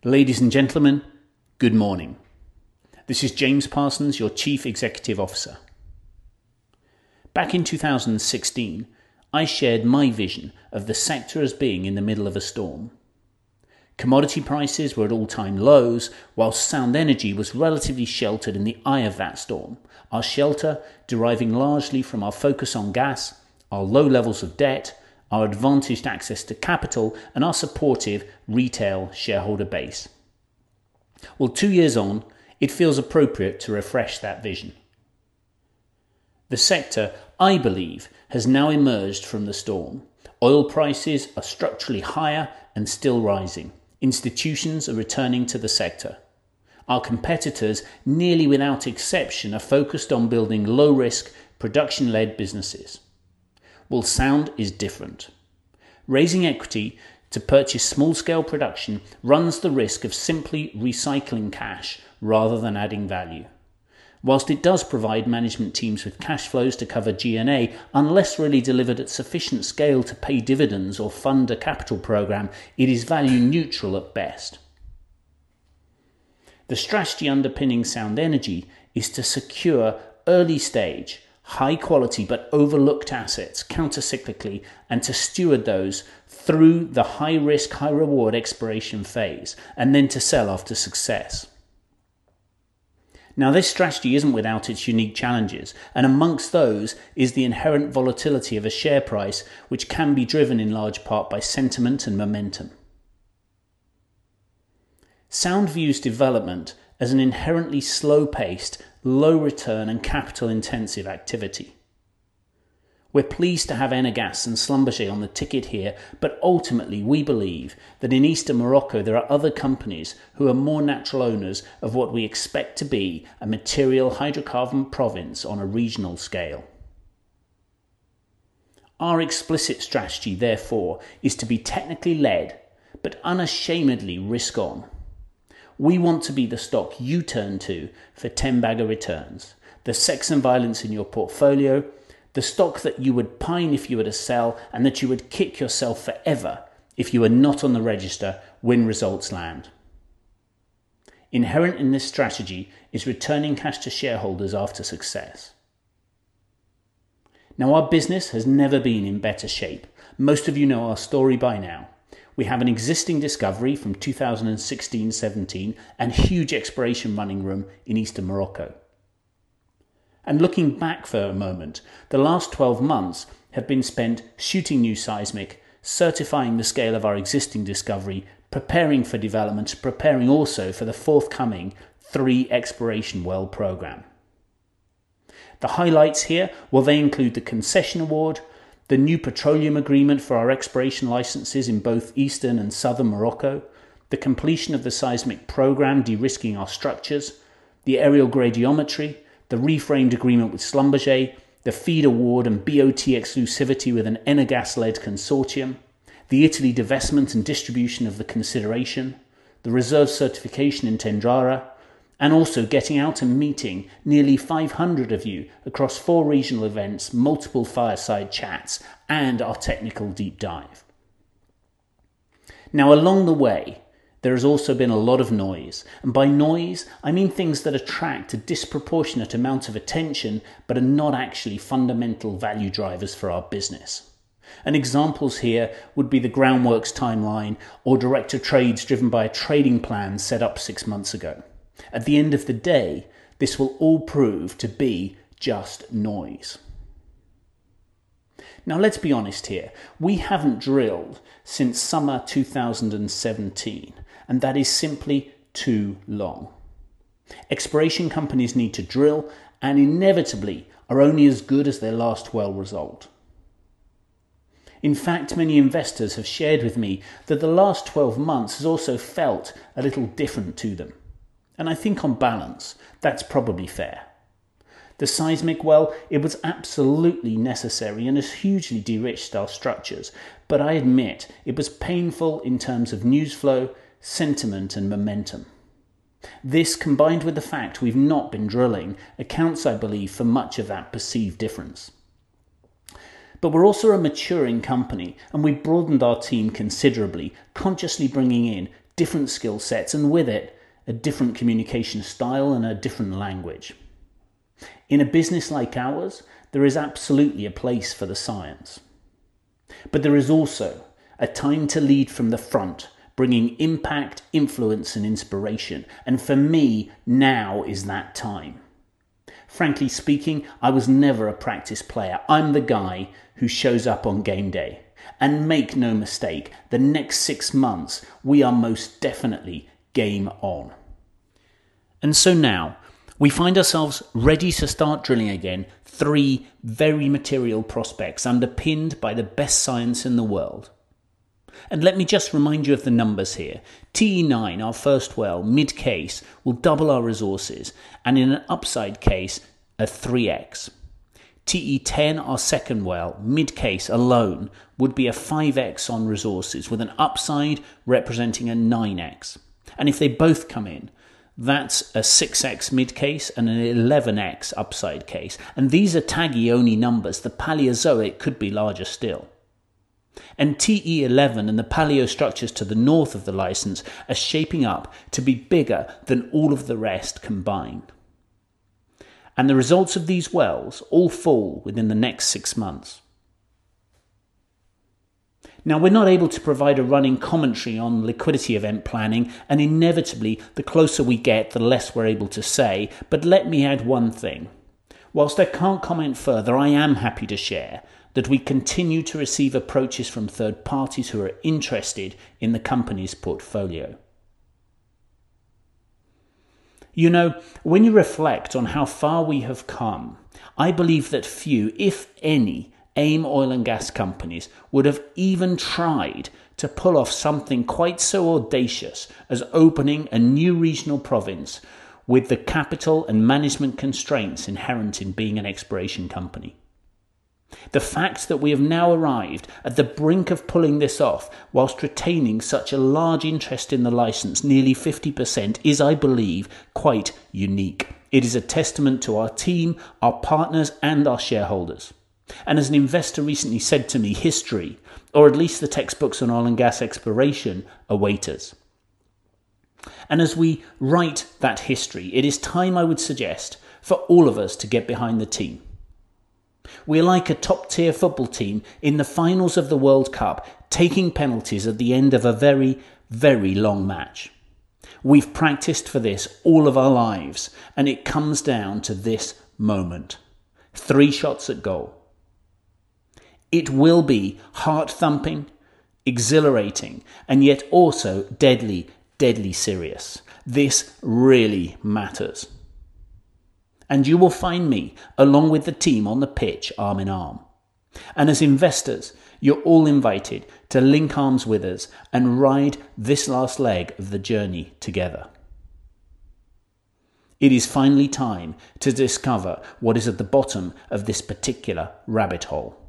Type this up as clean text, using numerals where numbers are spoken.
Ladies and gentlemen, good morning. This is James Parsons, your Chief Executive Officer. Back in 2016, I shared my vision of the sector as being in the middle of a storm. Commodity prices were at all-time lows, while Sound Energy was relatively sheltered in the eye of that storm, our shelter deriving largely from our focus on gas, our low levels of debt, our advantaged access to capital, and our supportive retail shareholder base. Well, 2 years on, it feels appropriate to refresh that vision. The sector, I believe, has now emerged from the storm. Oil prices are structurally higher and still rising. Institutions are returning to the sector. Our competitors, nearly without exception, are focused on building low-risk, production-led businesses. Well, Sound is different. Raising equity to purchase small-scale production runs the risk of simply recycling cash rather than adding value. Whilst it does provide management teams with cash flows to cover G&A, unless really delivered at sufficient scale to pay dividends or fund a capital program, it is value neutral at best. The strategy underpinning Sound Energy is to secure early stage, high quality but overlooked assets counter-cyclically and to steward those through the high risk, high reward exploration phase and then to sell after success. Now, this strategy isn't without its unique challenges, and amongst those is the inherent volatility of a share price, which can be driven in large part by sentiment and momentum. Sound views development as an inherently slow-paced, low-return and capital-intensive activity. We're pleased to have Enagás and Schlumberger on the ticket here, but ultimately we believe that in eastern Morocco there are other companies who are more natural owners of what we expect to be a material hydrocarbon province on a regional scale. Our explicit strategy, therefore, is to be technically led, but unashamedly risk-on. We want to be the stock you turn to for 10-bagger returns, the sex and violence in your portfolio, the stock that you would pine if you were to sell and that you would kick yourself forever if you were not on the register when results land. Inherent in this strategy is returning cash to shareholders after success. Now, our business has never been in better shape. Most of you know our story by now. We have an existing discovery from 2016-17 and huge exploration running room in eastern Morocco. And looking back for a moment, the last 12 months have been spent shooting new seismic, certifying the scale of our existing discovery, preparing for development, preparing also for the forthcoming 3 exploration well program. The highlights here, well, they include the concession award, the new petroleum agreement for our exploration licenses in both eastern and southern Morocco, the completion of the seismic program de-risking our structures, the aerial gradiometry, the reframed agreement with Schlumberger, the FEED award and BOT exclusivity with an Enagás-led consortium, the Italy divestment and distribution of the consideration, the reserve certification in Tendrara, and also getting out and meeting nearly 500 of you across 4 regional events, multiple fireside chats, and our technical deep dive. Now, along the way, there has also been a lot of noise, and by noise, I mean things that attract a disproportionate amount of attention but are not actually fundamental value drivers for our business. And examples here would be the groundworks timeline or director trades driven by a trading plan set up 6 months ago. At the end of the day, this will all prove to be just noise. Now, let's be honest here. We haven't drilled since summer 2017, and that is simply too long. Exploration companies need to drill and inevitably are only as good as their last well result. In fact, many investors have shared with me that the last 12 months has also felt a little different to them. And I think on balance, that's probably fair. The seismic well, it was absolutely necessary and has hugely de-risked our structures, but I admit it was painful in terms of news flow, sentiment and momentum. This, combined with the fact we've not been drilling, accounts, I believe, for much of that perceived difference. But we're also a maturing company, and we've broadened our team considerably, consciously bringing in different skill sets, and with it, a different communication style and a different language. In a business like ours, there is absolutely a place for the science. But there is also a time to lead from the front, bringing impact, influence, and inspiration. And for me, now is that time. Frankly speaking, I was never a practice player. I'm the guy who shows up on game day. And make no mistake, the next 6 months, we are most definitely game on. And so now, we find ourselves ready to start drilling again 3 very material prospects underpinned by the best science in the world. And let me just remind you of the numbers here. TE9, our first well, mid-case, will double our resources, and in an upside case, a 3x. TE10, our second well, mid-case alone, would be a 5x on resources, with an upside representing a 9x. And if they both come in, that's a 6x mid-case and an 11x upside case. And these are TAGI-only numbers. The Paleozoic could be larger still. And TE11 and the paleo structures to the north of the license are shaping up to be bigger than all of the rest combined. And the results of these wells all fall within the next 6 months. Now, we're not able to provide a running commentary on liquidity event planning, and inevitably, the closer we get, the less we're able to say. But let me add one thing. Whilst I can't comment further, I am happy to share that we continue to receive approaches from third parties who are interested in the company's portfolio. You know, when you reflect on how far we have come, I believe that few, if any, AIM oil and gas companies would have even tried to pull off something quite so audacious as opening a new regional province with the capital and management constraints inherent in being an exploration company. The fact that we have now arrived at the brink of pulling this off whilst retaining such a large interest in the licence, nearly 50%, is, I believe, quite unique. It is a testament to our team, our partners and our shareholders. And as an investor recently said to me, history, or at least the textbooks on oil and gas exploration, await us. And as we write that history, it is time, I would suggest, for all of us to get behind the team. We're like a top-tier football team in the finals of the World Cup, taking penalties at the end of a very, very long match. We've practiced for this all of our lives, and it comes down to this moment. 3 shots at goal. It will be heart-thumping, exhilarating, and yet also deadly, deadly serious. This really matters. And you will find me, along with the team, on the pitch, arm in arm. And as investors, you're all invited to link arms with us and ride this last leg of the journey together. It is finally time to discover what is at the bottom of this particular rabbit hole.